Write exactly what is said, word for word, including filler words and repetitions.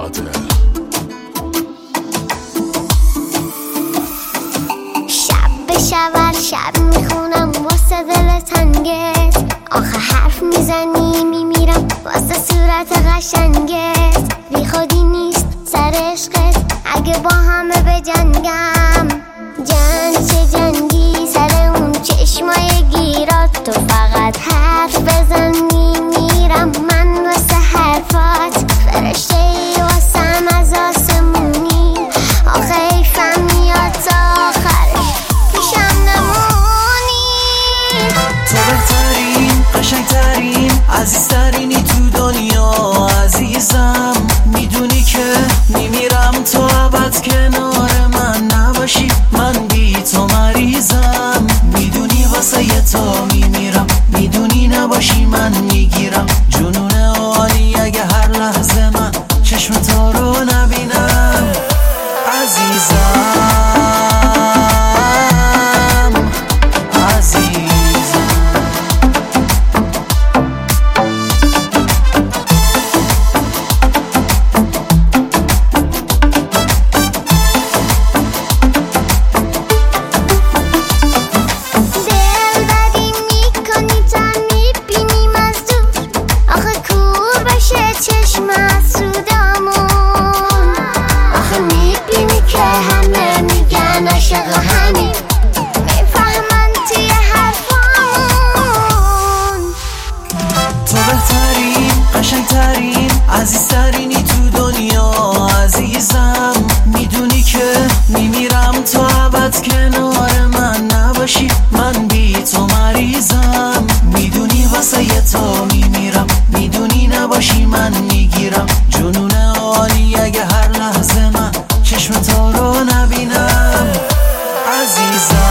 قاتل. شب به شب شب میخونم واسه دل تنگت، آخه حرف میزنی میمیرم واسه صورت قشنگت. بی خودی نیست سر عشقت اگه با همه بجنگم. جنگ چه جنگی سر اون چشمای گیرات، تو فقط حرف بزن میمیرم من واسه حرفات. فرشته ای واسم از آسمونی، آخه حیفم میاد تا آخرش پیشم نمونی. تو بهترین قشنگترین عزیزترینی تو دنیا عزیزم. میدونی که میمیرم تو ابد کنار من نباشی، من بی تو مریضم. میدونی واسه یه تو میمیرم، میدونی نباشی من میگیرم جنون عالی اگه هر لحظه من چشم تو رو نبینم عزیزم. قشنگترین عزیزترینی تو دنیا عزیزم. میدونی که میمیرم تو ابد کنار من نباشی، من بی تو مریضم. میدونی واسه یه تو میمیرم، میدونی نباشی من میگیرم جنون عالی اگه هر لحظه من چشم تو رو نبینم عزیزم.